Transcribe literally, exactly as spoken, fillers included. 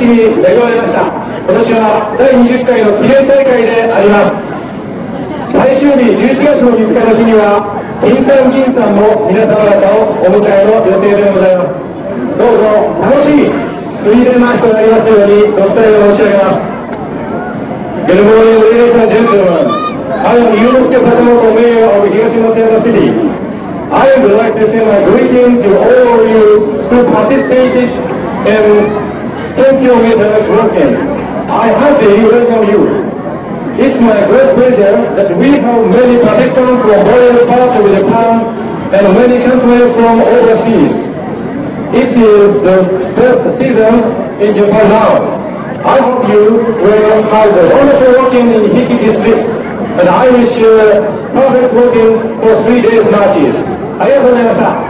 に恵まれました。今年はだいにじゅっかいの記念大会であります。最終日じゅういちがつのみっかの日には金さん銀さんも皆様方をお迎えの予定でございます。どうぞ楽しい水田の日となりますようにご期待を申し上げます。Good morning, ladies and gentlemen. I am Yunosuke Sakamoto, Mayor of Higashimoto City. I would like to send my greeting to all of you who participated in Tokyo Maintenance Working. I heartily welcome you. It's my great pleasure that we have many participants from various parts of Japan and many countries from overseas. It is the first season in Japan now. I hope you will have a wonderful working in Hiki district, and I wish you perfect working for three days matches. ありがとうございました。